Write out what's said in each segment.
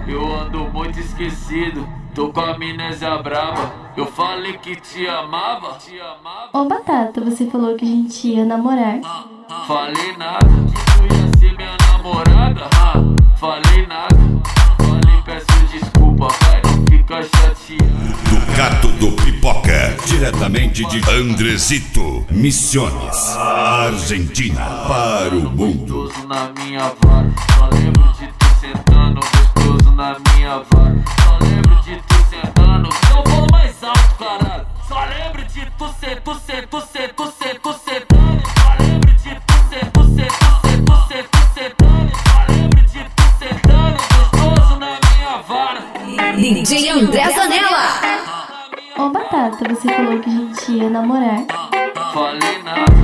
Eu ando muito esquecido, tô com a amnésia brava. Eu falei que te amava. Ô Batata, você falou que a gente ia namorar. Falei nada, que tu ia ser minha namorada. Falei nada, falei peço desculpa, vai, não fica chateado. Do Gato do Pipoca, diretamente de Andresito, Misiones, Argentina, para o mundo. Gostoso na minha vara, só lembro de tu sentando gostoso na minha vara. Só lembro de tu sentando, eu vou mais alto, caralho. Só lembro de tu sentando. Só lembro de tu sentando. Só lembro de tu sentando gostoso na minha vara. DJ André Zanella. Ô Batata, você falou que a gente ia namorar. Falei nada.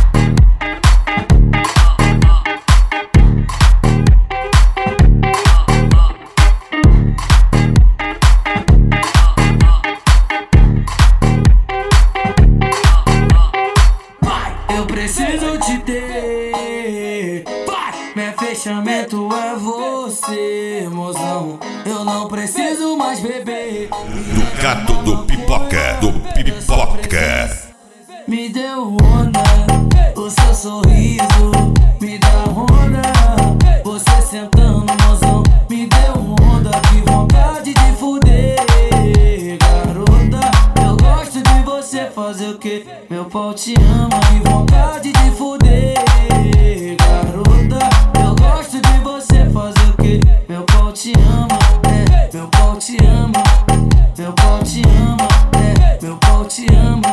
Eu preciso te ter. Meu fechamento é você, mozão. Eu não preciso mais beber. Do Gato do Pipoca, do Pipoca. Me deu onda, o seu sorriso me dá onda. Você sentando, mozão, me deu onda. Que vontade de fuder, garota. Eu gosto de você fazer o que? Meu pau te ama. Que vontade de fuder, garota. Eu gosto de você fazer o que? Meu pau te ama, meu pau te ama. Meu pau te ama, meu pau te ama.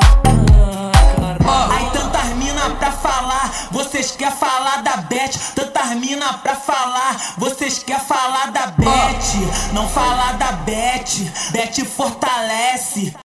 Aí tantas mina pra falar, vocês quer falar da Beth. Tantas mina pra falar, vocês quer falar da Beth. Não falar da Beth, Beth fortalece.